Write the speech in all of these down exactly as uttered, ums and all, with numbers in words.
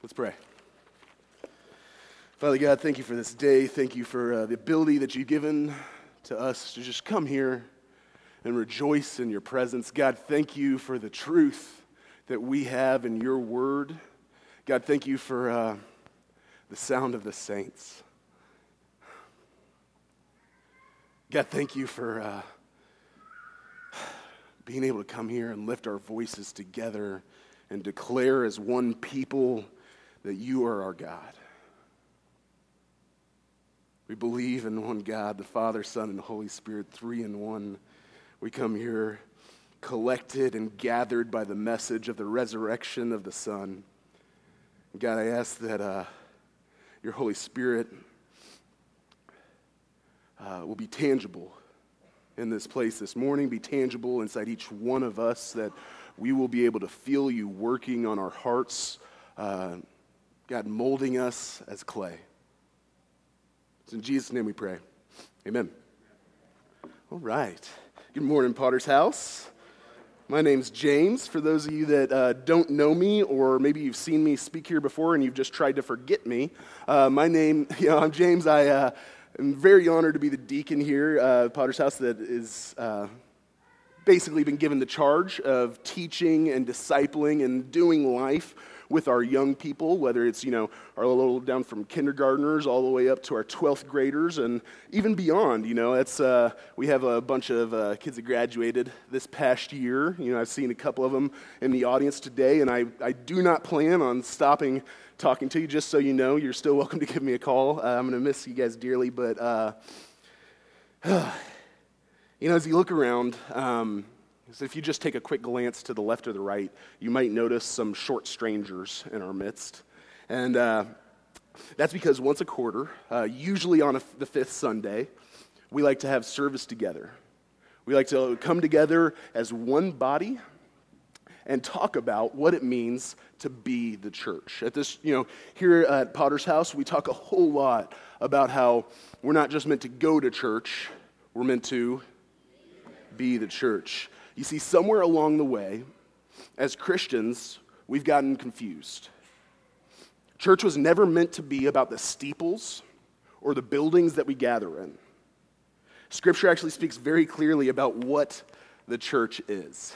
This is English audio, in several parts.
Let's pray. Father God, thank you for this day. Thank you for uh, the ability that you've given to us to just come here and rejoice in your presence. God, thank you for the truth that we have in your word. God, thank you for uh, the sound of the saints. God, thank you for uh, being able to come here and lift our voices together and declare as one people that you are our God. We believe in one God, the Father, Son, and Holy Spirit, three in one. We come here collected and gathered by the message of the resurrection of the Son. God, I ask that uh, your Holy Spirit uh, will be tangible in this place this morning, be tangible inside each one of us, that we will be able to feel you working on our hearts, uh, God, molding us as clay. It's in Jesus' name we pray. Amen. All right. Good morning, Potter's House. My name's James. For those of you that uh, don't know me, or maybe you've seen me speak here before and you've just tried to forget me, uh, my name, you know, I'm James. I uh, am very honored to be the deacon here, uh, Potter's House, that is uh, basically been given the charge of teaching and discipling and doing life with our young people, whether it's, you know, our little down from kindergartners all the way up to our twelfth graders and even beyond. You know, it's uh, we have a bunch of uh, kids that graduated this past year. You know, I've seen a couple of them in the audience today, and I, I do not plan on stopping talking to you. Just so you know, you're still welcome to give me a call. Uh, I'm going to miss you guys dearly, but uh, you know, as you look around, um, So if you just take a quick glance to the left or the right, you might notice some short strangers in our midst. And uh, that's because once a quarter, uh, usually on a, the fifth Sunday, we like to have service together. We like to come together as one body and talk about what it means to be the church. At this, you know, here at Potter's House, we talk a whole lot about how we're not just meant to go to church, we're meant to be the church. You see, somewhere along the way, as Christians, we've gotten confused. Church was never meant to be about the steeples or the buildings that we gather in. Scripture actually speaks very clearly about what the church is.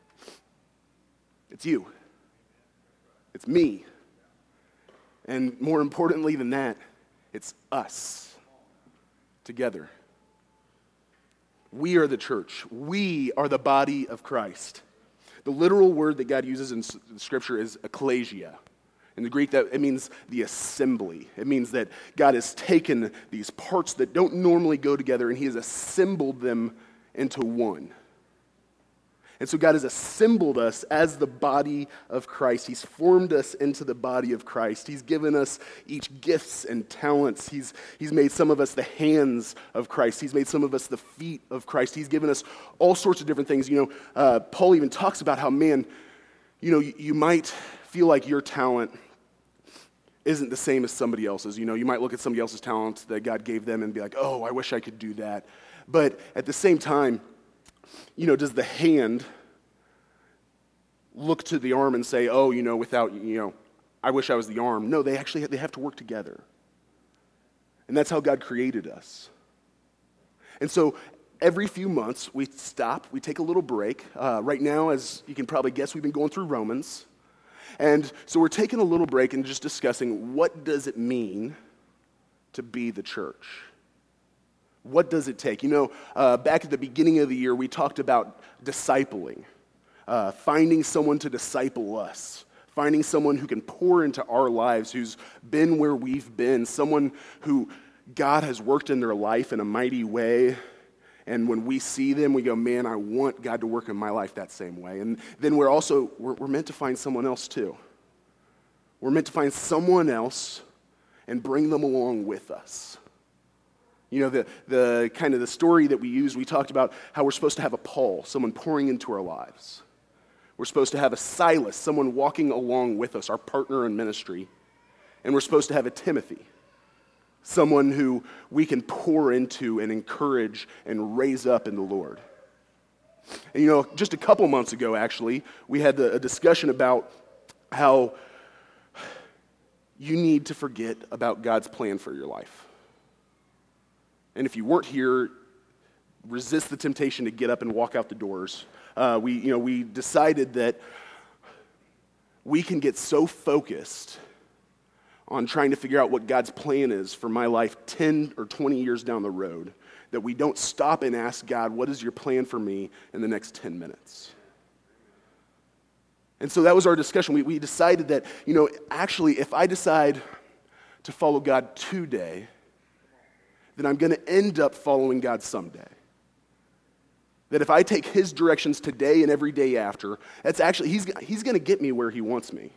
It's you. It's me. And more importantly than that, it's us together. We are the church. We are the body of Christ. The literal word that God uses in Scripture is ekklesia. In the Greek, that it means the assembly. It means that God has taken these parts that don't normally go together and he has assembled them into one. And so God has assembled us as the body of Christ. He's formed us into the body of Christ. He's given us each gifts and talents. He's, he's made some of us the hands of Christ. He's made some of us the feet of Christ. He's given us all sorts of different things. You know, uh, Paul even talks about how, man, you know, you, you might feel like your talent isn't the same as somebody else's. You know, you might look at somebody else's talent that God gave them and be like, oh, I wish I could do that. But at the same time, you know, does the hand look to the arm and say, oh, you know, without, you know, I wish I was the arm? No, they actually they have to work together. And that's how God created us. And so every few months, we stop, we take a little break. Uh, right now, as you can probably guess, we've been going through Romans. And so we're taking a little break and just discussing, what does it mean to be the church? What does it take? You know, uh, back at the beginning of the year, we talked about discipling, uh, finding someone to disciple us, finding someone who can pour into our lives, who's been where we've been, someone who God has worked in their life in a mighty way. And when we see them, we go, man, I want God to work in my life that same way. And then we're also, we're, we're meant to find someone else too. We're meant to find someone else and bring them along with us. You know, the, the kind of the story that we used, we talked about how we're supposed to have a Paul, someone pouring into our lives. We're supposed to have a Silas, someone walking along with us, our partner in ministry. And we're supposed to have a Timothy, someone who we can pour into and encourage and raise up in the Lord. And you know, just a couple months ago, actually, we had the, a discussion about how you need to forget about God's plan for your life. And if you weren't here, resist the temptation to get up and walk out the doors. Uh, we, you know, we decided that we can get so focused on trying to figure out what God's plan is for my life ten or twenty years down the road that we don't stop and ask God, what is your plan for me in the next ten minutes? And so that was our discussion. We, we decided that, you know, actually, if I decide to follow God today, then I'm going to end up following God someday. That if I take his directions today and every day after, that's actually, he's, he's going to get me where he wants me.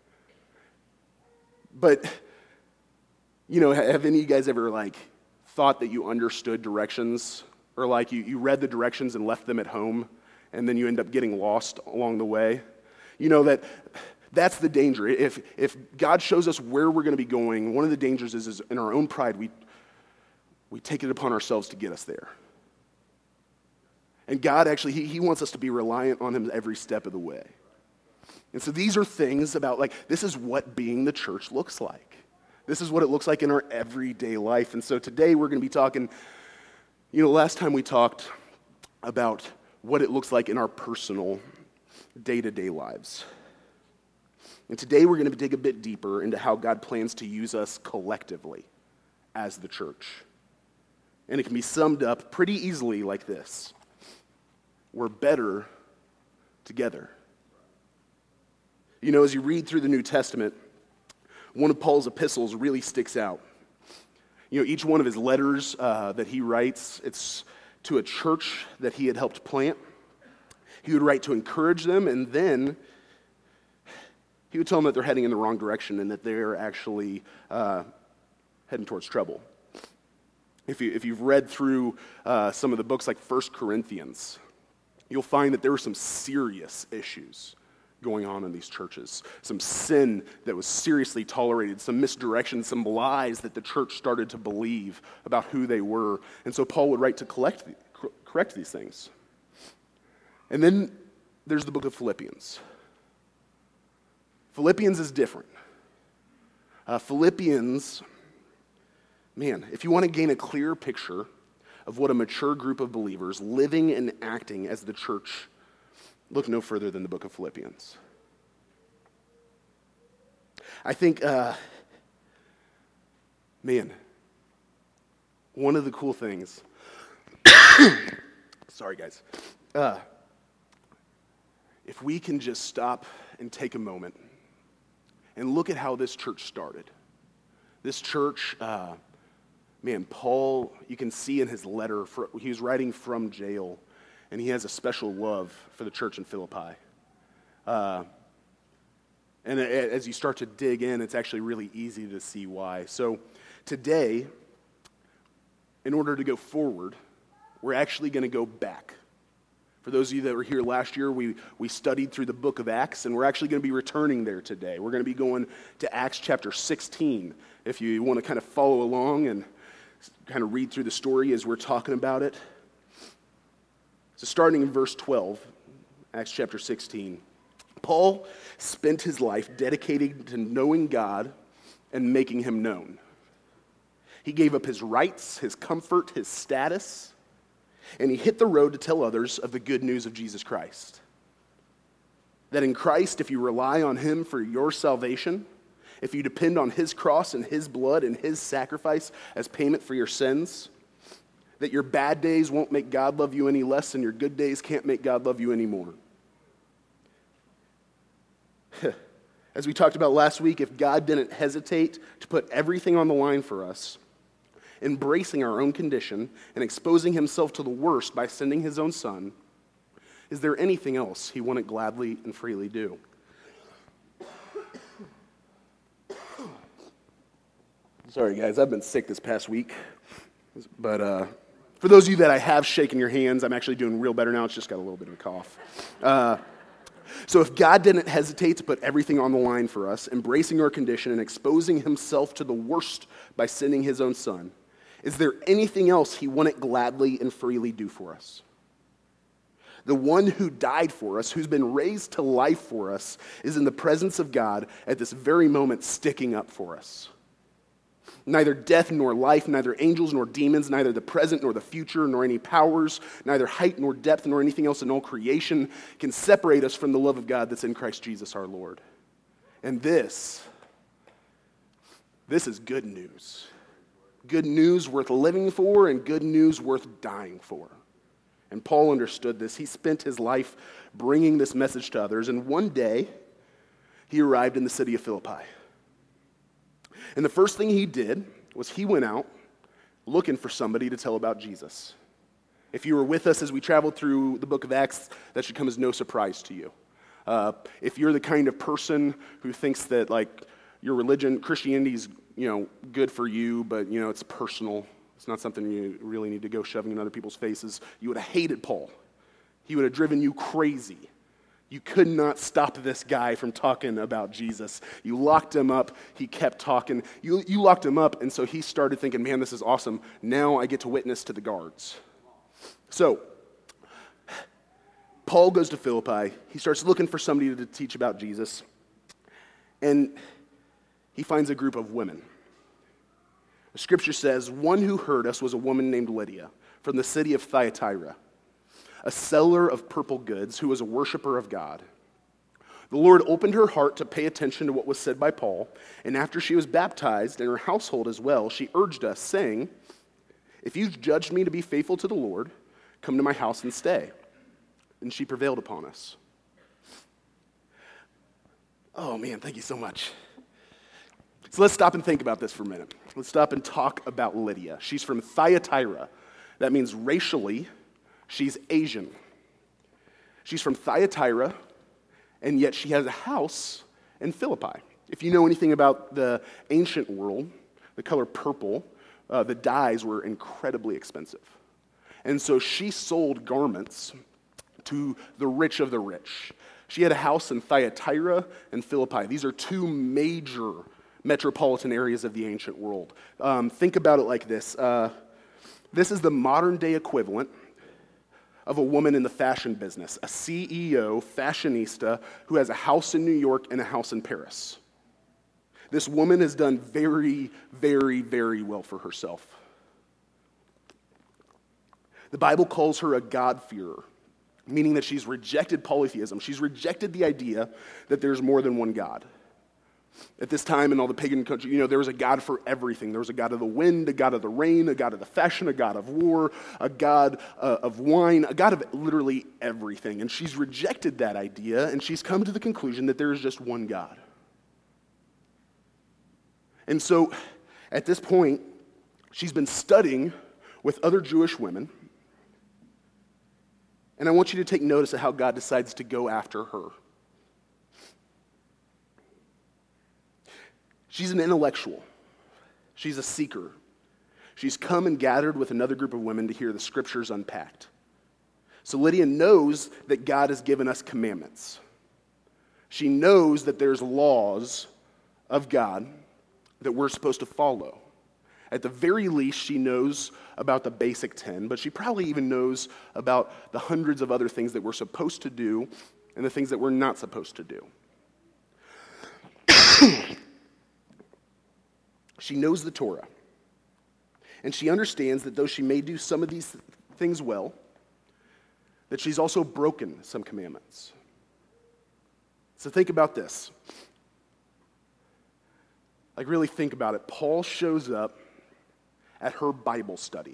But, you know, have any of you guys ever, like, thought that you understood directions? Or, like, you, you read the directions and left them at home, and then you end up getting lost along the way? You know, that that's the danger. If, if God shows us where we're going to be going, one of the dangers is, is in our own pride, we We take it upon ourselves to get us there. And God actually, he, he wants us to be reliant on him every step of the way. And so these are things about, like, this is what being the church looks like. This is what it looks like in our everyday life. And so today we're going to be talking, you know, last time we talked about what it looks like in our personal day-to-day lives. And today we're going to dig a bit deeper into how God plans to use us collectively as the church. And it can be summed up pretty easily like this: we're better together. You know, as you read through the New Testament, one of Paul's epistles really sticks out. You know, each one of his letters uh, that he writes, it's to a church that he had helped plant. He would write to encourage them, and then he would tell them that they're heading in the wrong direction and that they're actually uh, heading towards trouble. If, you, if you've read through uh, some of the books like First Corinthians, you'll find that there were some serious issues going on in these churches. Some sin that was seriously tolerated, some misdirection, some lies that the church started to believe about who they were. And so Paul would write to collect the, correct these things. And then there's the book of Philippians. Philippians is different. Uh, Philippians... Man, if you want to gain a clear picture of what a mature group of believers living and acting as the church, look no further than the book of Philippians. I think, uh, man, one of the cool things, sorry guys, uh, if we can just stop and take a moment and look at how this church started. This church... Uh, Man, Paul, you can see in his letter, for, he was writing from jail, and he has a special love for the church in Philippi. Uh, and as you start to dig in, it's actually really easy to see why. So today, in order to go forward, we're actually going to go back. For those of you that were here last year, we, we studied through the book of Acts, and we're actually going to be returning there today. We're going to be going to Acts chapter sixteen, if you want to kind of follow along and kind of read through the story as we're talking about it. So starting in verse twelve, Acts chapter sixteen, Paul spent his life dedicated to knowing God and making him known. He gave up his rights, his comfort, his status, and he hit the road to tell others of the good news of Jesus Christ. That in Christ, if you rely on him for your salvation, if you depend on his cross and his blood and his sacrifice as payment for your sins, that your bad days won't make God love you any less and your good days can't make God love you any more. As we talked about last week, if God didn't hesitate to put everything on the line for us, embracing our own condition and exposing himself to the worst by sending his own son, is there anything else he wouldn't gladly and freely do? Sorry, guys, I've been sick this past week. But uh, for those of you that I have shaken your hands, I'm actually doing real better now. It's just got a little bit of a cough. Uh, so if God didn't hesitate to put everything on the line for us, embracing our condition and exposing himself to the worst by sending his own son, is there anything else he wouldn't gladly and freely do for us? The one who died for us, who's been raised to life for us, is in the presence of God at this very moment sticking up for us. Neither death nor life, neither angels nor demons, neither the present nor the future, nor any powers, neither height nor depth nor anything else in all creation can separate us from the love of God that's in Christ Jesus our Lord. And this, this is good news. Good news worth living for and good news worth dying for. And Paul understood this. He spent his life bringing this message to others, and one day he arrived in the city of Philippi. And the first thing he did was he went out looking for somebody to tell about Jesus. If you were with us as we traveled through the book of Acts, that should come as no surprise to you. Uh, if you're the kind of person who thinks that like your religion, Christianity is, you know, good for you, but you know it's personal. It's not something you really need to go shoving in other people's faces. You would have hated Paul. He would have driven you crazy. You could not stop this guy from talking about Jesus. You locked him up. He kept talking. You, you locked him up, and so he started thinking, man, this is awesome. Now I get to witness to the guards. So Paul goes to Philippi. He starts looking for somebody to teach about Jesus, and he finds a group of women. The scripture says, one who heard us was a woman named Lydia from the city of Thyatira, a seller of purple goods who was a worshiper of God. The Lord opened her heart to pay attention to what was said by Paul, and after she was baptized, and her household as well, she urged us, saying, if you've judged me to be faithful to the Lord, come to my house and stay. And she prevailed upon us. Oh man, thank you so much. So let's stop and think about this for a minute. Let's stop and talk about Lydia. She's from Thyatira. That means racially, she's Asian. She's from Thyatira, and yet she has a house in Philippi. If you know anything about the ancient world, the color purple, uh, the dyes were incredibly expensive. And so she sold garments to the rich of the rich. She had a house in Thyatira and Philippi. These are two major metropolitan areas of the ancient world. Um, think about it like this. Uh, this is the modern day equivalent of a woman in the fashion business, a C E O, fashionista, who has a house in New York and a house in Paris. This woman has done very, very, very well for herself. The Bible calls her a God-fearer, meaning that she's rejected polytheism. She's rejected the idea that there's more than one God. At this time in all the pagan countries, you know, there was a God for everything. There was a God of the wind, a God of the rain, a God of the fashion, a God of war, a God uh, of wine, a God of literally everything. And she's rejected that idea, and she's come to the conclusion that there is just one God. And so, at this point, she's been studying with other Jewish women, and I want you to take notice of how God decides to go after her. She's an intellectual. She's a seeker. She's come and gathered with another group of women to hear the scriptures unpacked. So Lydia knows that God has given us commandments. She knows that there's laws of God that we're supposed to follow. At the very least, she knows about the basic ten, but she probably even knows about the hundreds of other things that we're supposed to do and the things that we're not supposed to do. She knows the Torah, and she understands that though she may do some of these things well, that she's also broken some commandments. So think about this. Like, really think about it. Paul shows up at her Bible study.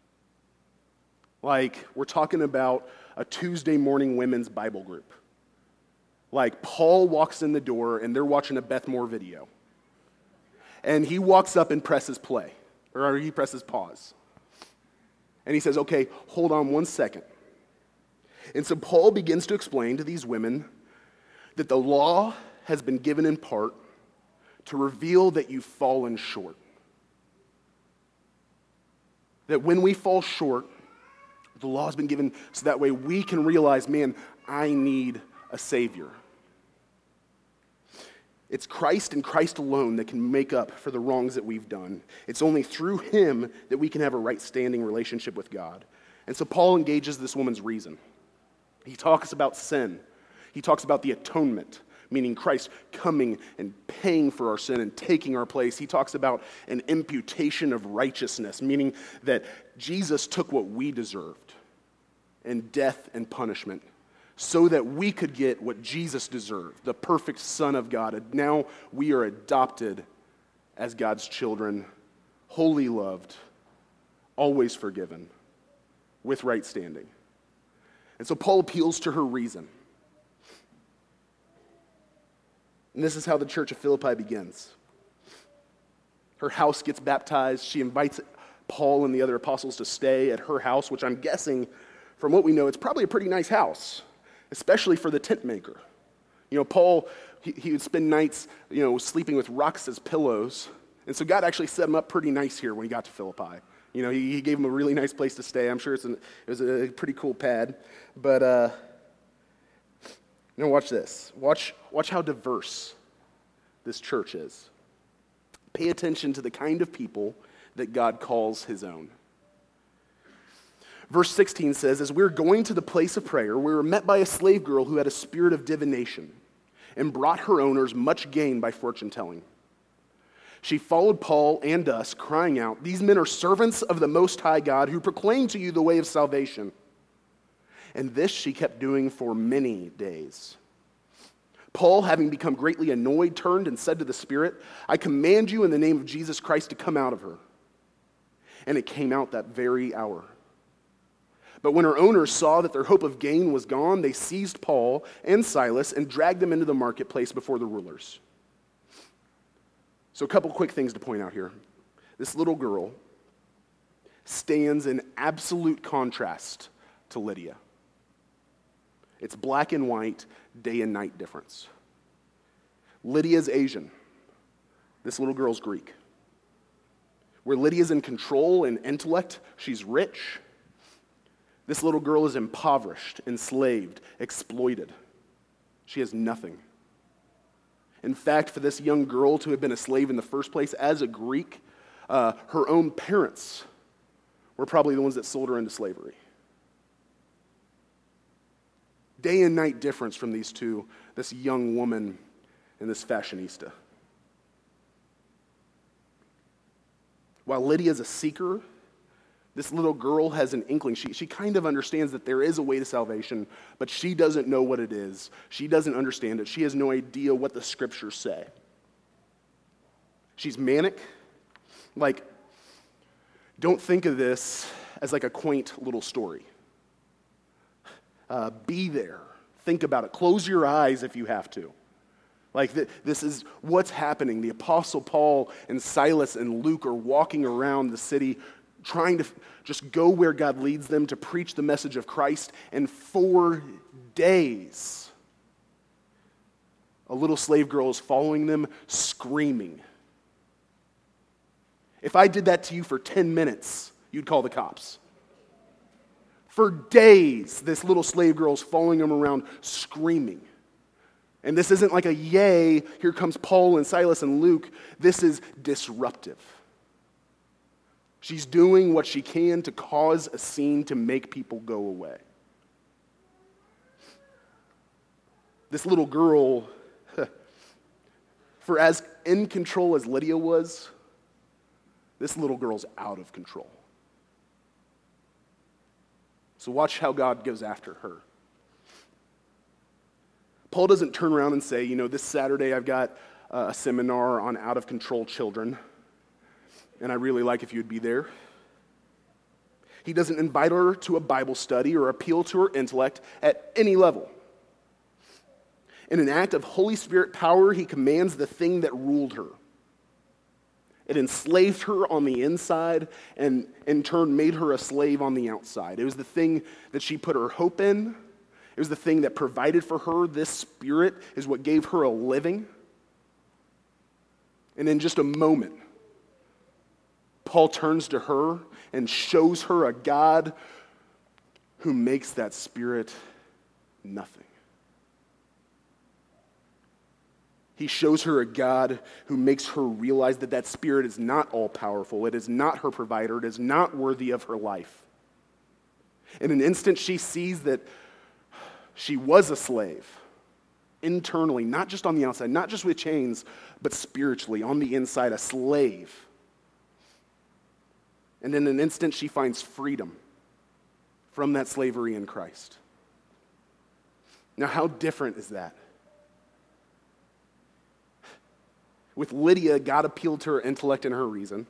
Like, we're talking about a Tuesday morning women's Bible group. Like, Paul walks in the door, and they're watching a Beth Moore video. And he walks up and presses play, or he presses pause. And he says, okay, hold on one second. And so Paul begins to explain to these women that the law has been given in part to reveal that you've fallen short. That when we fall short, the law has been given so that way we can realize, man, I need a Savior. It's Christ and Christ alone that can make up for the wrongs that we've done. It's only through him that we can have a right standing relationship with God. And so Paul engages this woman's reason. He talks about sin. He talks about the atonement, meaning Christ coming and paying for our sin and taking our place. He talks about an imputation of righteousness, meaning that Jesus took what we deserved in death and punishment so that we could get what Jesus deserved, the perfect Son of God. And now we are adopted as God's children, wholly loved, always forgiven, with right standing. And so Paul appeals to her reason. And this is how the church of Philippi begins. Her house gets baptized. She invites Paul and the other apostles to stay at her house, which I'm guessing, from what we know, it's probably a pretty nice house, especially for the tent maker. You know, Paul, he, he would spend nights, you know, sleeping with rocks as pillows. And so God actually set him up pretty nice here when he got to Philippi. You know, he, he gave him a really nice place to stay. I'm sure it's an, it was a pretty cool pad. But, uh, now watch this. Watch, watch how diverse this church is. Pay attention to the kind of people that God calls his own. Verse sixteen says, as we were going to the place of prayer, we were met by a slave girl who had a spirit of divination and brought her owners much gain by fortune telling. She followed Paul and us, crying out, these men are servants of the Most High God who proclaim to you the way of salvation. And this she kept doing for many days. Paul, having become greatly annoyed, turned and said to the Spirit, I command you in the name of Jesus Christ to come out of her. And it came out that very hour. But when her owners saw that their hope of gain was gone, they seized Paul and Silas and dragged them into the marketplace before the rulers. So a couple quick things to point out here. This little girl stands in absolute contrast to Lydia. It's black and white, day and night difference. Lydia's Asian. This little girl's Greek. Where Lydia's in control and intellect, she's rich. This little girl is impoverished, enslaved, exploited. She has nothing. In fact, for this young girl to have been a slave in the first place as a Greek, uh, her own parents were probably the ones that sold her into slavery. Day and night difference from these two, this young woman and this fashionista. While Lydia's a seeker, this little girl has an inkling. She, she kind of understands that there is a way to salvation, but she doesn't know what it is. She doesn't understand it. She has no idea what the scriptures say. She's manic. Like, don't think of this as like a quaint little story. Uh, be there. Think about it. Close your eyes if you have to. Like, th- this is what's happening. The Apostle Paul and Silas and Luke are walking around the city trying to f- just go where God leads them to preach the message of Christ. And for days, a little slave girl is following them, screaming. If I did that to you for ten minutes, you'd call the cops. For days, this little slave girl is following them around, screaming. And this isn't like a yay, here comes Paul and Silas and Luke. This is disruptive. She's doing what she can to cause a scene to make people go away. This little girl, for as in control as Lydia was, this little girl's out of control. So watch how God goes after her. Paul doesn't turn around and say, you know, this Saturday I've got a seminar on out-of-control children, and I really like if you'd be there. He doesn't invite her to a Bible study or appeal to her intellect at any level. In an act of Holy Spirit power, he commands the thing that ruled her. It enslaved her on the inside and in turn made her a slave on the outside. It was the thing that she put her hope in. It was the thing that provided for her. This spirit is what gave her a living. And in just a moment, Paul turns to her and shows her a God who makes that spirit nothing. He shows her a God who makes her realize that that spirit is not all-powerful. It is not her provider. It is not worthy of her life. In an instant, she sees that She was a slave, internally, not just on the outside, not just with chains, but spiritually, on the inside, a slave. And in an instant, she finds freedom from that slavery in Christ. Now, how different is that? With Lydia, God appealed to her intellect and her reason.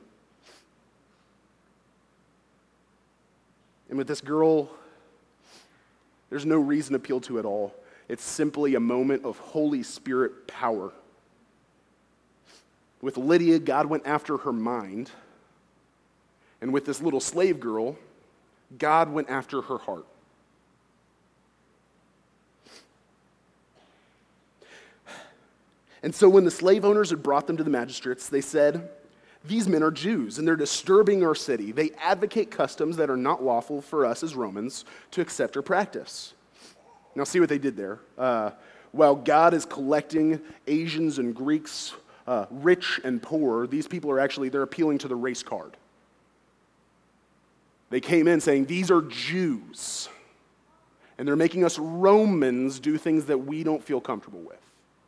And with this girl, there's no reason to appeal to at all. It's simply a moment of Holy Spirit power. With Lydia, God went after her mind. And with this little slave girl, God went after her heart. And so when the slave owners had brought them to the magistrates, they said, "These men are Jews, and they're disturbing our city. They advocate customs that are not lawful for us as Romans to accept or practice." Now see what they did there. Uh, while God is collecting Asians and Greeks, uh, rich and poor, these people are actually, they're appealing to the race card. They came in saying, these are Jews, and they're making us Romans do things that we don't feel comfortable with.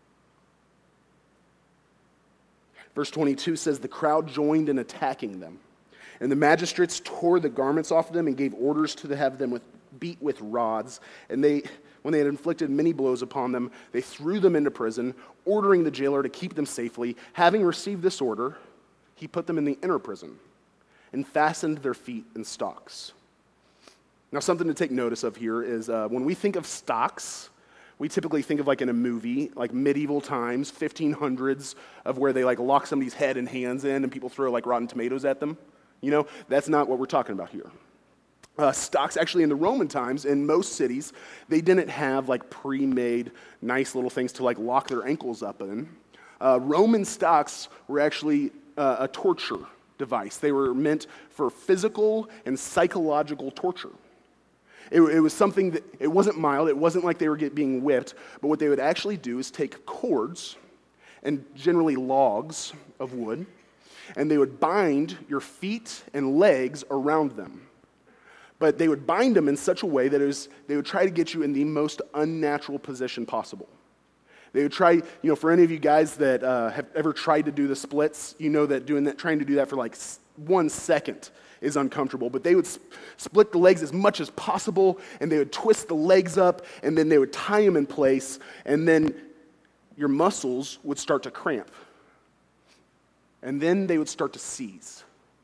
Verse twenty-two says, the crowd joined in attacking them, and the magistrates tore the garments off of them and gave orders to have them with, beat with rods. And they, when they had inflicted many blows upon them, they threw them into prison, ordering the jailer to keep them safely. Having received this order, he put them in the inner prison and fastened their feet in stocks. Now, something to take notice of here is uh, when we think of stocks, we typically think of like in a movie, like medieval times, fifteen hundreds, of where they like lock somebody's head and hands in and people throw like rotten tomatoes at them. You know, that's not what we're talking about here. Uh, stocks, actually in the Roman times, in most cities, they didn't have like pre-made nice little things to like lock their ankles up in. Uh, Roman stocks were actually uh, a torture device. They were meant for physical and psychological torture. It, it was something that, it wasn't mild, it wasn't like they were get, being whipped, but what they would actually do is take cords, and generally logs of wood, and they would bind your feet and legs around them. But they would bind them in such a way that it was, they would try to get you in the most unnatural position possible. They would try, you know, for any of you guys that uh, have ever tried to do the splits, you know that doing that, trying to do that for like one second is uncomfortable. But they would sp- split the legs as much as possible, and they would twist the legs up, and then they would tie them in place, and then your muscles would start to cramp. And then they would start to seize.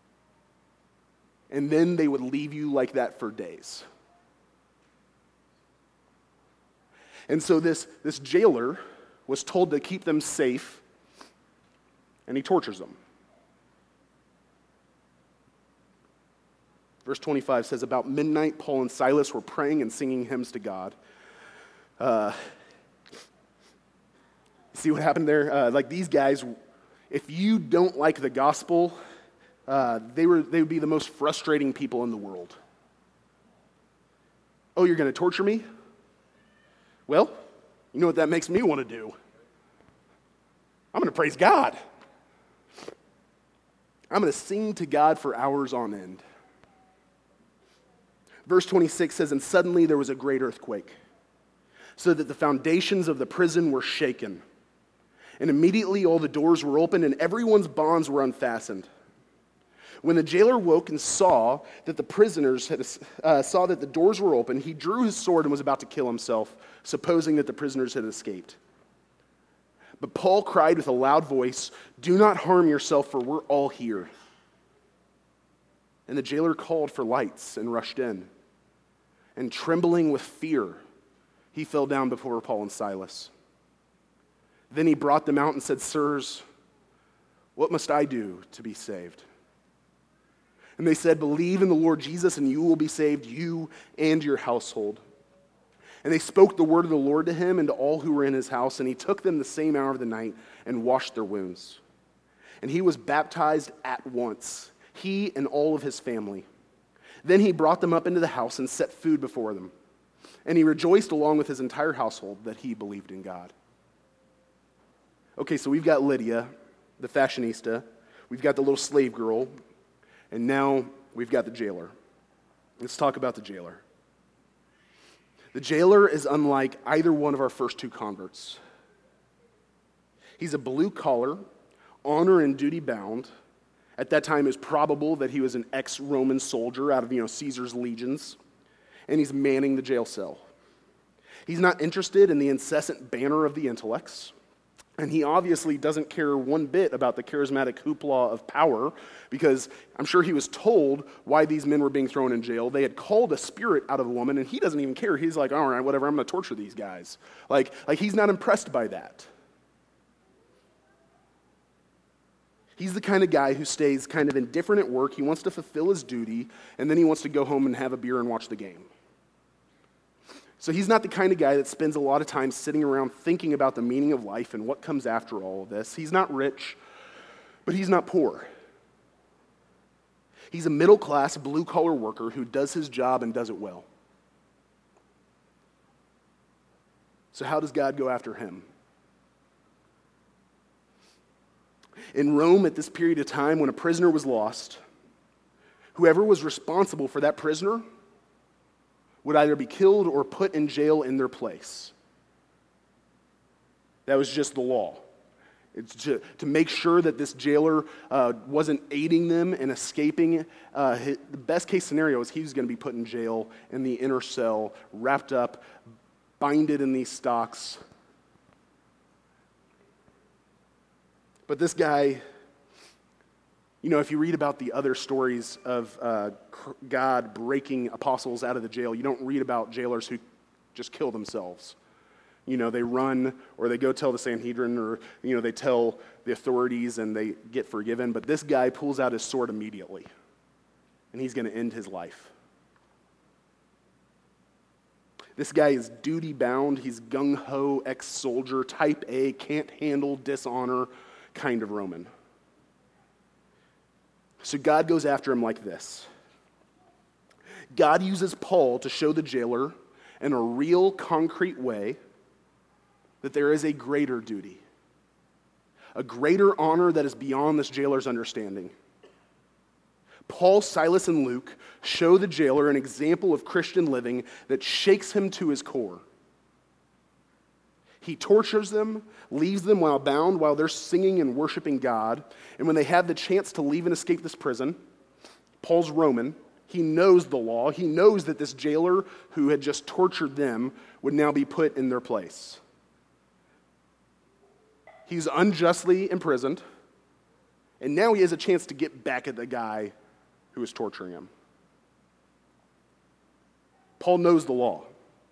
And then they would leave you like that for days. And so this, this jailer was told to keep them safe, and he tortures them. Verse twenty-five says, about midnight, Paul and Silas were praying and singing hymns to God. Uh, see what happened there? Uh, like these guys, if you don't like the gospel, uh, they were they would be the most frustrating people in the world. Oh, you're going to torture me? Well, you know what that makes me want to do? I'm going to praise God. I'm going to sing to God for hours on end. Verse twenty-six says, and suddenly there was a great earthquake, so that the foundations of the prison were shaken. And immediately all the doors were opened and everyone's bonds were unfastened. When the jailer woke and saw that the prisoners had uh, saw that the doors were open, he drew his sword and was about to kill himself, supposing that the prisoners had escaped. But Paul cried with a loud voice, do not harm yourself, for we're all here. And the jailer called for lights and rushed in. And trembling with fear, he fell down before Paul and Silas. Then he brought them out and said, sirs, what must I do to be saved? And they said, believe in the Lord Jesus and you will be saved, you and your household. And they spoke the word of the Lord to him and to all who were in his house, and he took them the same hour of the night and washed their wounds. And he was baptized at once, he and all of his family. Then he brought them up into the house and set food before them. And he rejoiced along with his entire household that he believed in God. Okay, so we've got Lydia, the fashionista. We've got the little slave girl. And now we've got the jailer. Let's talk about the jailer. The jailer is unlike either one of our first two converts. He's a blue-collar, honor and duty bound. At that time, it's probable that he was an ex-Roman soldier out of, you know, Caesar's legions, and he's manning the jail cell. He's not interested in the incessant banter of the intellects, and he obviously doesn't care one bit about the charismatic hoopla of power, because I'm sure he was told why these men were being thrown in jail. They had called a spirit out of a woman, and he doesn't even care. He's like, all right, whatever, I'm going to torture these guys. Like, like he's not impressed by that. He's the kind of guy who stays kind of indifferent at work. He wants to fulfill his duty, and then he wants to go home and have a beer and watch the game. So he's not the kind of guy that spends a lot of time sitting around thinking about the meaning of life and what comes after all of this. He's not rich, but he's not poor. He's a middle-class, blue-collar worker who does his job and does it well. So how does God go after him? In Rome, at this period of time, when a prisoner was lost, whoever was responsible for that prisoner would either be killed or put in jail in their place. That was just the law. It's to, to make sure that this jailer uh, wasn't aiding them in escaping. Uh, his, the best case scenario is he was going to be put in jail in the inner cell, wrapped up, binded in these stocks. But this guy, you know, if you read about the other stories of uh, God breaking apostles out of the jail, you don't read about jailers who just kill themselves. You know, they run or they go tell the Sanhedrin or, you know, they tell the authorities and they get forgiven. But this guy pulls out his sword immediately, and he's going to end his life. This guy is duty-bound. He's gung-ho, ex-soldier, type A, can't handle dishonor kind of Roman. So God goes after him like this. God uses Paul to show the jailer in a real, concrete way that there is a greater duty, a greater honor that is beyond this jailer's understanding. Paul, Silas, and Luke show the jailer an example of Christian living that shakes him to his core. He tortures them, leaves them while bound, while they're singing and worshiping God. And when they have the chance to leave and escape this prison, Paul's Roman. He knows the law. He knows that this jailer who had just tortured them would now be put in their place. He's unjustly imprisoned, and now he has a chance to get back at the guy who is torturing him. Paul knows the law.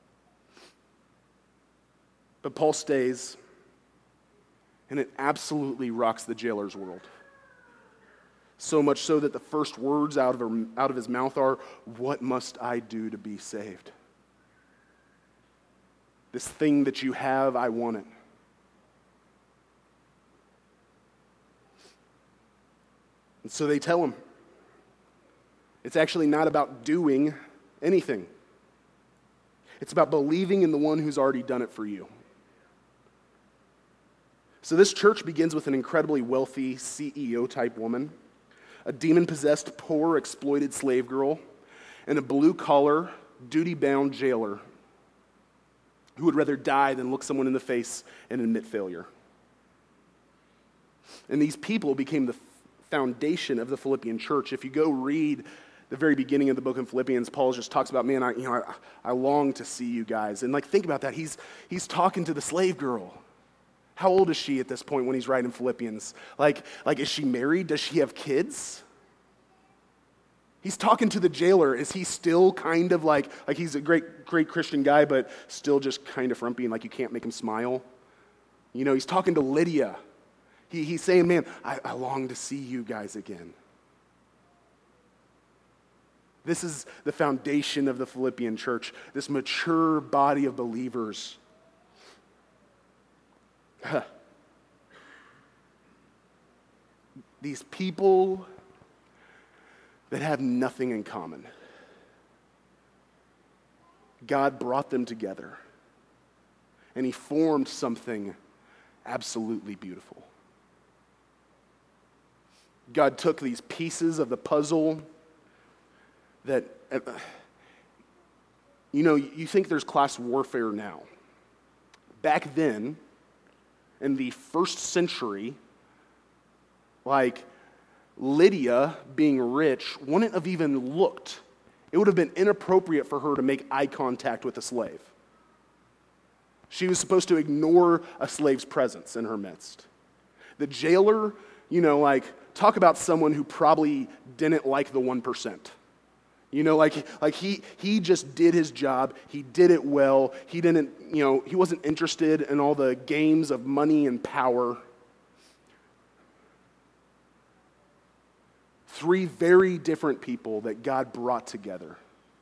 But Paul stays, and it absolutely rocks the jailer's world. So much so that the first words out of, her, out of his mouth are, "What must I do to be saved? This thing that you have, I want it." And so they tell him, it's actually not about doing anything. It's about believing in the one who's already done it for you. So this church begins with an incredibly wealthy C E O-type woman, a demon-possessed, poor, exploited slave girl, and a blue-collar, duty-bound jailer who would rather die than look someone in the face and admit failure. And these people became the foundation of the Philippian church. If you go read the very beginning of the book of Philippians, Paul just talks about, man, I, you know, I, I long to see you guys. And like, think about that. He's, he's talking to the slave girl. How old is she at this point when he's writing Philippians? Like, like, is she married? Does she have kids? He's talking to the jailer. Is he still kind of like, like he's a great, great Christian guy, but still just kind of frumpy and like you can't make him smile? You know, he's talking to Lydia. He, he's saying, man, I, I long to see you guys again. This is the foundation of the Philippian church, this mature body of believers. These people that have nothing in common. God brought them together, and he formed something absolutely beautiful. God took these pieces of the puzzle that, You know, you think there's class warfare now. Back then, in the first century, like Lydia being rich wouldn't have even looked. It would have been inappropriate for her to make eye contact with a slave. She was supposed to ignore a slave's presence in her midst. The jailer, you know, like, talk about someone who probably didn't like the one percent. You know, like, like he, he just did his job. He did it well. He didn't, you know, he wasn't interested in all the games of money and power. Three very different people that God brought together.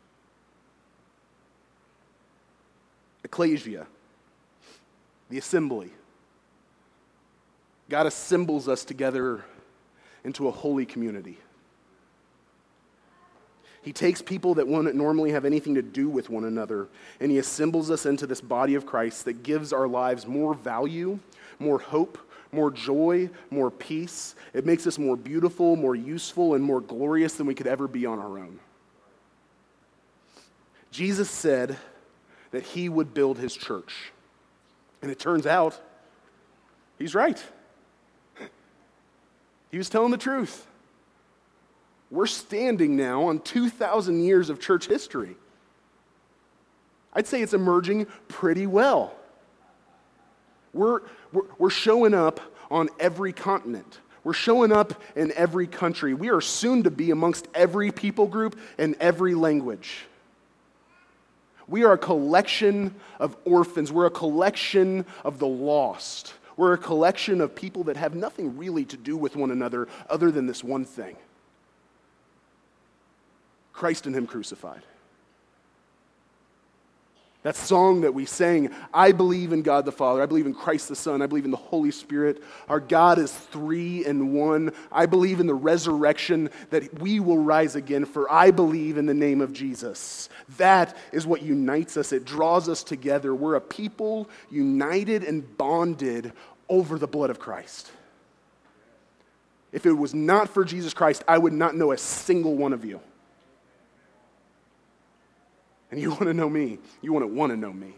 Ecclesia, the assembly. God assembles us together into a holy community. He takes people that wouldn't normally have anything to do with one another, and he assembles us into this body of Christ that gives our lives more value, more hope, more joy, more peace. It makes us more beautiful, more useful, and more glorious than we could ever be on our own. Jesus said that he would build his church. And it turns out, he's right. He was telling the truth. We're standing now on two thousand years of church history. I'd say it's emerging pretty well. We're, we're, we're showing up on every continent. We're showing up in every country. We are soon to be amongst every people group and every language. We are a collection of orphans. We're a collection of the lost. We're a collection of people that have nothing really to do with one another other than this one thing: Christ and him crucified. That song that we sang, I believe in God the Father, I believe in Christ the Son, I believe in the Holy Spirit. Our God is three in one. I believe in the resurrection, that we will rise again, for I believe in the name of Jesus. That is what unites us. It draws us together. We're a people united and bonded over the blood of Christ. If it was not for Jesus Christ, I would not know a single one of you. And you want to know me. You want to want to know me.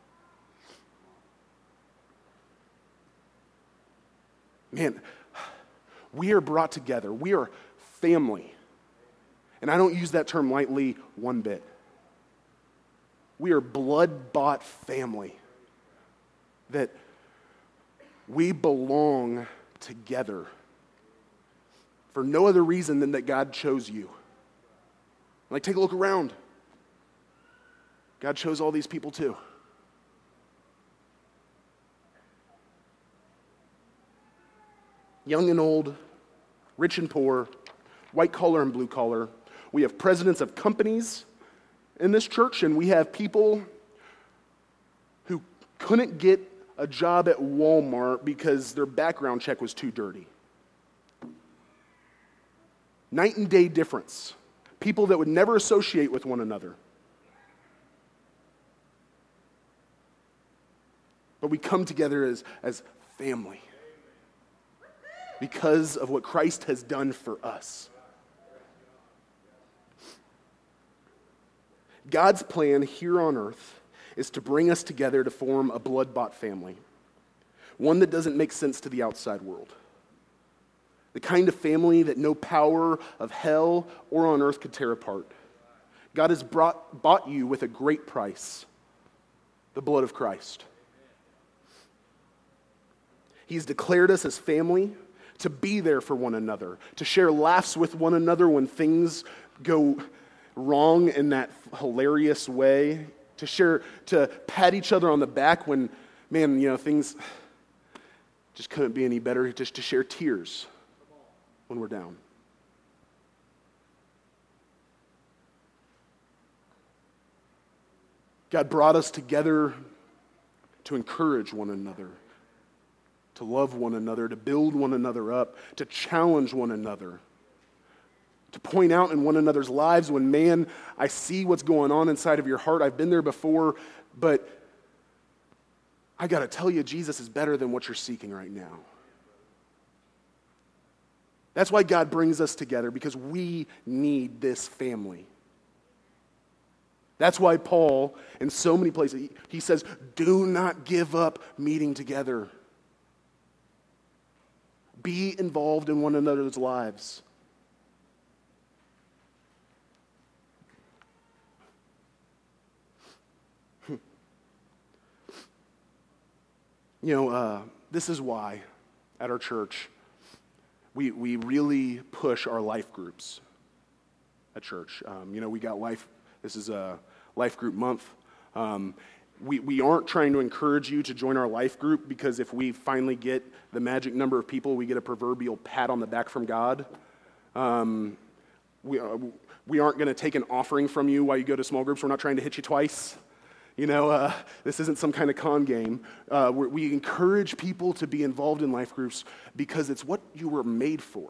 Man, we are brought together. We are family. And I don't use that term lightly one bit. We are blood-bought family. That we belong together for no other reason than that God chose you. Like, take a look around. God chose all these people too. Young and old, rich and poor, white collar and blue collar. We have presidents of companies in this church, and we have people who couldn't get a job at Walmart because their background check was too dirty. Night and day difference. People that would never associate with one another. But we come together as, as family because of what Christ has done for us. God's plan here on earth is to bring us together to form a blood-bought family, one that doesn't make sense to the outside world. The kind of family that no power of hell or on earth could tear apart. God has brought, bought you with a great price, the blood of Christ. He's declared us as family to be there for one another, to share laughs with one another when things go wrong in that hilarious way, to share, to pat each other on the back when, man, you know, things just couldn't be any better, just to share tears when we're down. God brought us together to encourage one another, to love one another, to build one another up, to challenge one another, to point out in one another's lives when, man, I see what's going on inside of your heart. I've been there before, but I got to tell you, Jesus is better than what you're seeking right now. That's why God brings us together, because we need this family. That's why Paul, in so many places, he, he says, do not give up meeting together. Be involved in one another's lives. You know, uh, this is why at our church we we really push our life groups at church. Um, you know, we got life. This is a life group month. Um, we we aren't trying to encourage you to join our life group because if we finally get the magic number of people, we get a proverbial pat on the back from God. Um, we uh, we aren't going to take an offering from you while you go to small groups. We're not trying to hit you twice. You know, uh, this isn't some kind of con game. Uh, we encourage people to be involved in life groups because it's what you were made for.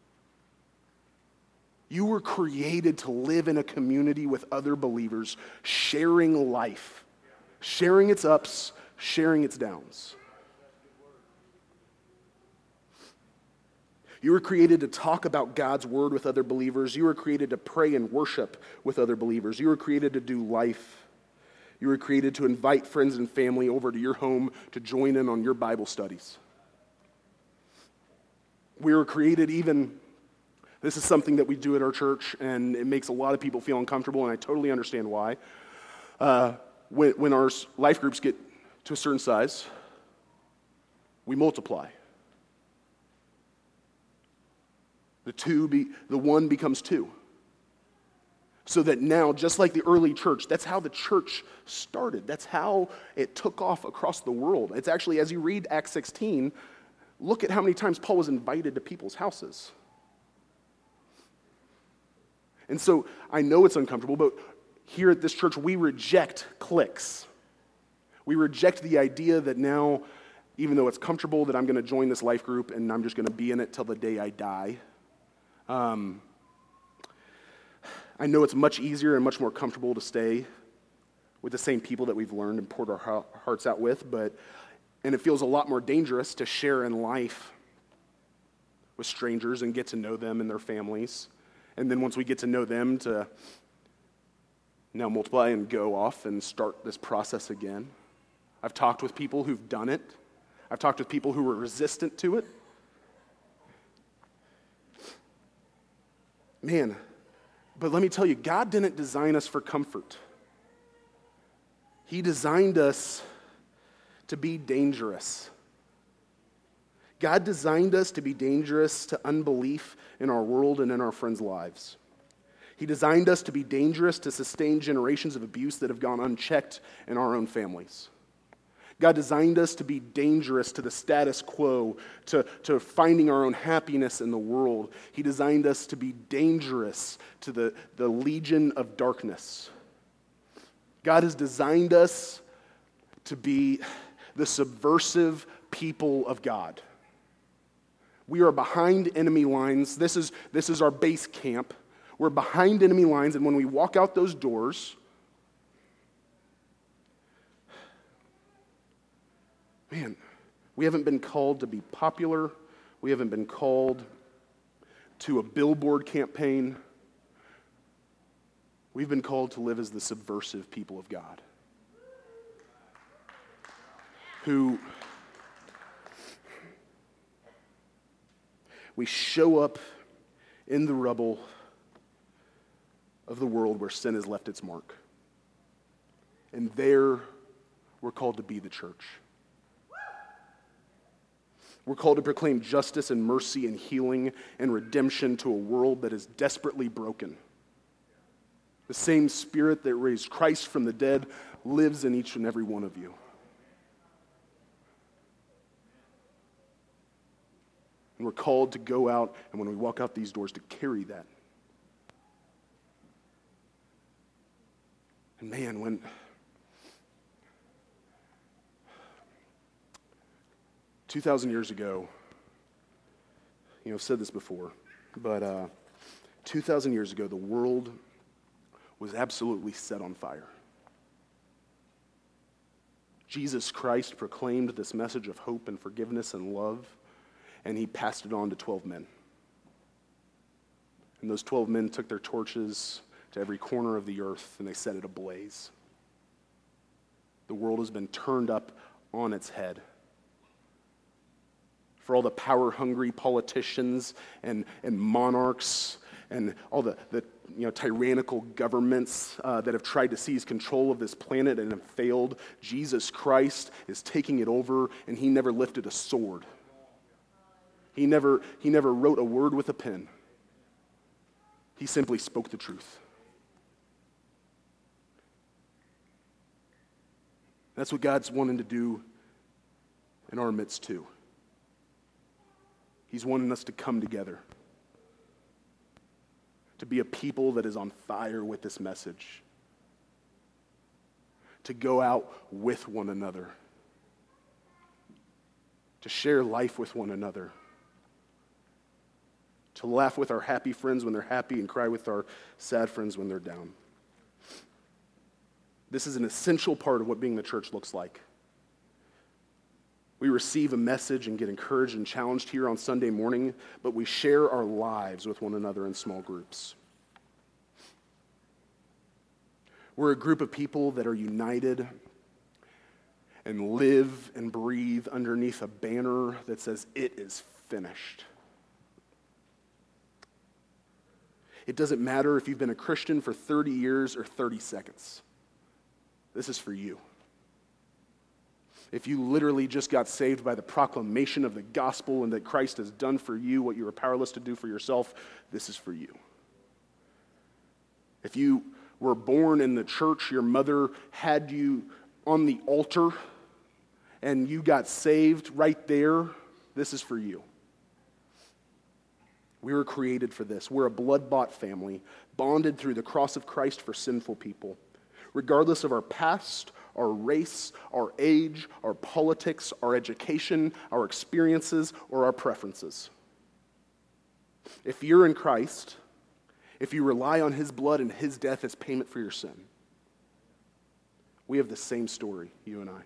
You were created to live in a community with other believers, sharing life, sharing its ups, sharing its downs. You were created to talk about God's word with other believers. You were created to pray and worship with other believers. You were created to do life. You were created to invite friends and family over to your home to join in on your Bible studies. We were created even, this is something that we do at our church, and it makes a lot of people feel uncomfortable, and I totally understand why. Uh, when, when our life groups get to a certain size, we multiply. The two, be, the one becomes two. So that now, just like the early church, that's how the church started. That's how it took off across the world. It's actually, as you read Acts sixteen, look at how many times Paul was invited to people's houses. And so I know it's uncomfortable, but here at this church, we reject cliques. We reject the idea that now, even though it's comfortable that I'm going to join this life group and I'm just going to be in it till the day I die, um, I know it's much easier and much more comfortable to stay with the same people that we've learned and poured our hearts out with, but and it feels a lot more dangerous to share in life with strangers and get to know them and their families. And then once we get to know them, to now multiply and go off and start this process again. I've talked with people who've done it. I've talked with people who were resistant to it. Man, but let me tell you, God didn't design us for comfort. He designed us to be dangerous. God designed us to be dangerous to unbelief in our world and in our friends' lives. He designed us to be dangerous to sustain generations of abuse that have gone unchecked in our own families. God designed us to be dangerous to the status quo, to, to finding our own happiness in the world. He designed us to be dangerous to the, the legion of darkness. God has designed us to be the subversive people of God. We are behind enemy lines. This is, this is our base camp. We're behind enemy lines, and when we walk out those doors, man, we haven't been called to be popular. We haven't been called to a billboard campaign. We've been called to live as the subversive people of God, who we show up in the rubble of the world where sin has left its mark. And there, we're called to be the church. We're called to proclaim justice and mercy and healing and redemption to a world that is desperately broken. The same Spirit that raised Christ from the dead lives in each and every one of you. And we're called to go out, and when we walk out these doors, to carry that. And man, when two thousand years ago, you know, I've said this before, but uh, two thousand years ago, the world was absolutely set on fire. Jesus Christ proclaimed this message of hope and forgiveness and love, and he passed it on to twelve men. And those twelve men took their torches to every corner of the earth, and they set it ablaze. The world has been turned up on its head. For all the power-hungry politicians and, and monarchs and all the, the you know, tyrannical governments uh, that have tried to seize control of this planet and have failed, Jesus Christ is taking it over, and he never lifted a sword. He never, he never wrote a word with a pen. He simply spoke the truth. That's what God's wanting to do in our midst too. He's wanting us to come together, to be a people that is on fire with this message, to go out with one another, to share life with one another, to laugh with our happy friends when they're happy and cry with our sad friends when they're down. This is an essential part of what being the church looks like. We receive a message and get encouraged and challenged here on Sunday morning, but we share our lives with one another in small groups. We're a group of people that are united and live and breathe underneath a banner that says, "It is finished." It doesn't matter if you've been a Christian for thirty years or thirty seconds. This is for you. If you literally just got saved by the proclamation of the gospel and that Christ has done for you what you were powerless to do for yourself, this is for you. If you were born in the church, your mother had you on the altar, and you got saved right there, this is for you. We were created for this. We're a blood-bought family, bonded through the cross of Christ for sinful people. Regardless of our past, our race, our age, our politics, our education, our experiences, or our preferences. If you're in Christ, if you rely on his blood and his death as payment for your sin, we have the same story, you and I.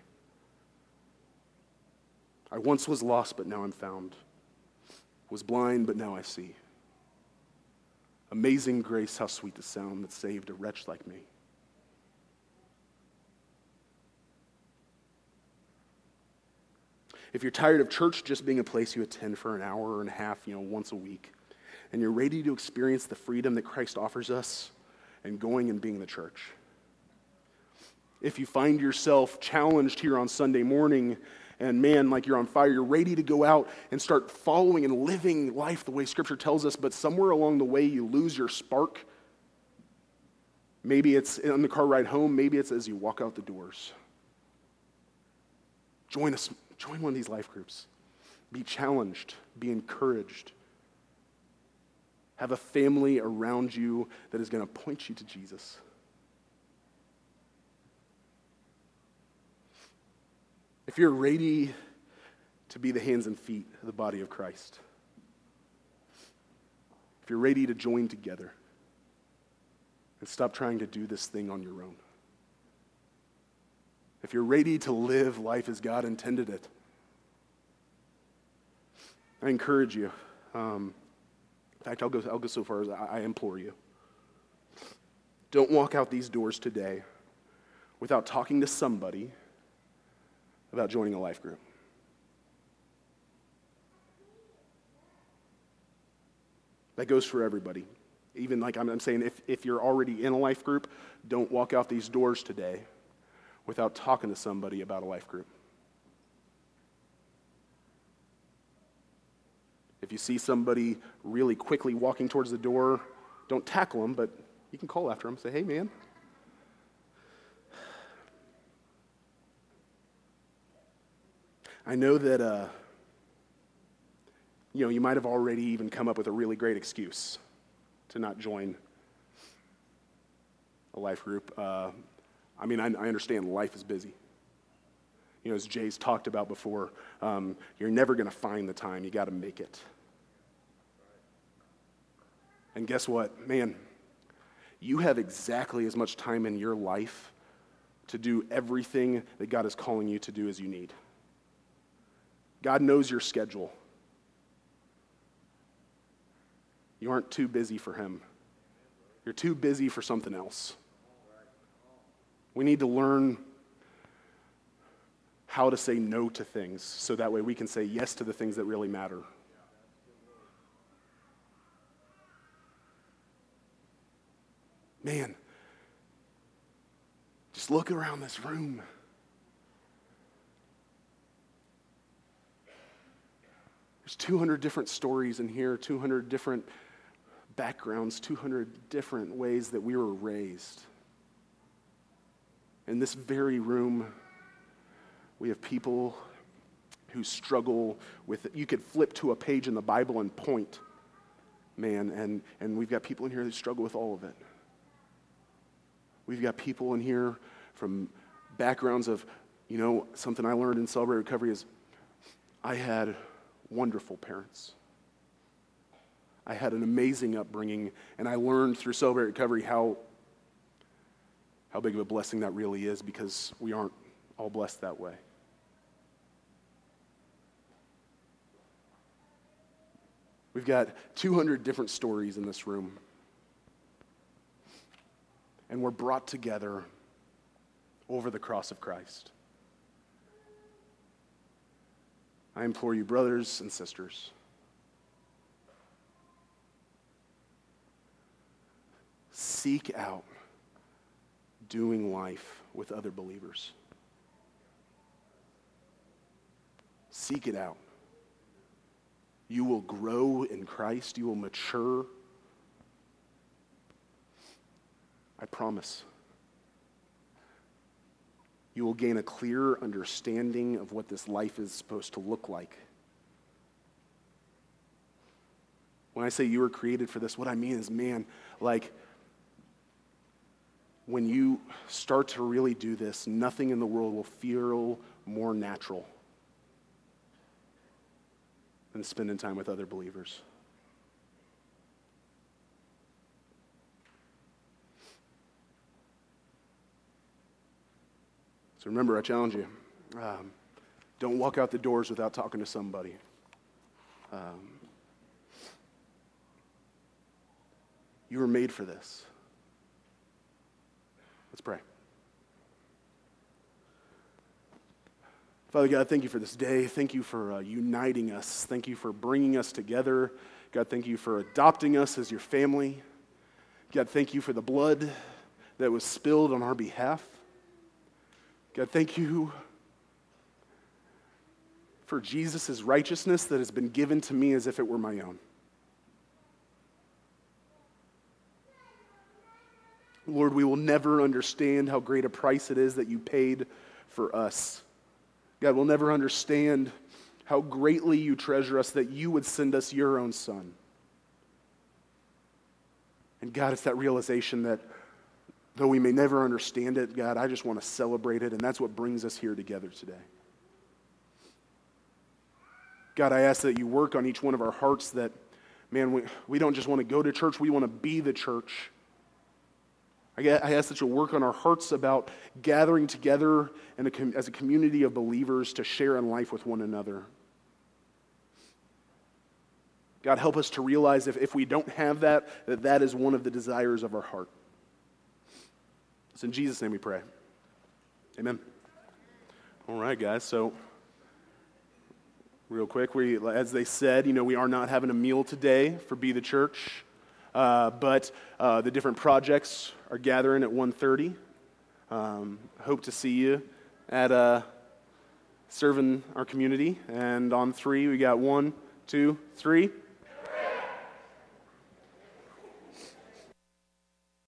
I once was lost, but now I'm found. Was blind, but now I see. Amazing grace, how sweet the sound that saved a wretch like me. If you're tired of church just being a place you attend for an hour and a half, you know, once a week, and you're ready to experience the freedom that Christ offers us and going and being the church. If you find yourself challenged here on Sunday morning and man, like you're on fire, you're ready to go out and start following and living life the way Scripture tells us, but somewhere along the way you lose your spark. Maybe it's on the car ride home, maybe it's as you walk out the doors. Join us. Join one of these life groups. Be challenged. Be encouraged. Have a family around you that is going to point you to Jesus. If you're ready to be the hands and feet of the body of Christ, if you're ready to join together and stop trying to do this thing on your own, if you're ready to live life as God intended it, I encourage you. Um, in fact, I'll go, I'll go so far as I, I implore you. Don't walk out these doors today without talking to somebody about joining a life group. That goes for everybody. Even like I'm, I'm saying, if, if you're already in a life group, don't walk out these doors today without talking to somebody about a life group. If you see somebody really quickly walking towards the door, don't tackle them, but you can call after them and say, "Hey, man." I know that, uh, you know, you might have already even come up with a really great excuse to not join a life group. Uh, I mean, I, I understand life is busy. You know, as Jay's talked about before, um, you're never going to find the time. You got to make it. And guess what? Man, you have exactly as much time in your life to do everything that God is calling you to do as you need. God knows your schedule. You aren't too busy for him. You're too busy for something else. We need to learn how to say no to things so that way we can say yes to the things that really matter. Man, just look around this room. There's two hundred different stories in here, two hundred different backgrounds, two hundred different ways that we were raised. In this very room, we have people who struggle with it. You could flip to a page in the Bible and point, man, and, and we've got people in here that struggle with all of it. We've got people in here from backgrounds of, you know, something I learned in Celebrate Recovery is I had wonderful parents. I had an amazing upbringing, and I learned through Celebrate Recovery how, how big of a blessing that really is, because we aren't all blessed that way. We've got two hundred different stories in this room, and we're brought together over the cross of Christ. I implore you, brothers and sisters, seek out doing life with other believers. Seek it out. You will grow in Christ. You will mature. I promise. You will gain a clearer understanding of what this life is supposed to look like. When I say you were created for this, what I mean is, man, like, when you start to really do this, nothing in the world will feel more natural than spending time with other believers. So remember, I challenge you, um, don't walk out the doors without talking to somebody. Um, you were made for this. Let's pray. Father God, thank you for this day. Thank you for uh, uniting us. Thank you for bringing us together. God, thank you for adopting us as your family. God, thank you for the blood that was spilled on our behalf. God, thank you for Jesus' righteousness that has been given to me as if it were my own. Lord, we will never understand how great a price it is that you paid for us. God, we'll never understand how greatly you treasure us, that you would send us your own Son. And God, it's that realization that though we may never understand it, God, I just want to celebrate it, and that's what brings us here together today. God, I ask that you work on each one of our hearts, that, man, we, we don't just want to go to church, we want to be the church. I ask that you'll work on our hearts about gathering together in a, as a community of believers to share in life with one another. God, help us to realize if, if we don't have that, that that is one of the desires of our heart. It's in Jesus' name we pray. Amen. All right, guys, so real quick, we, as they said, you know, we are not having a meal today for Be the Church. Uh, but uh, the different projects are gathering at one thirty. Um, hope to see you at uh, serving our community. And on three, we got one, two, three.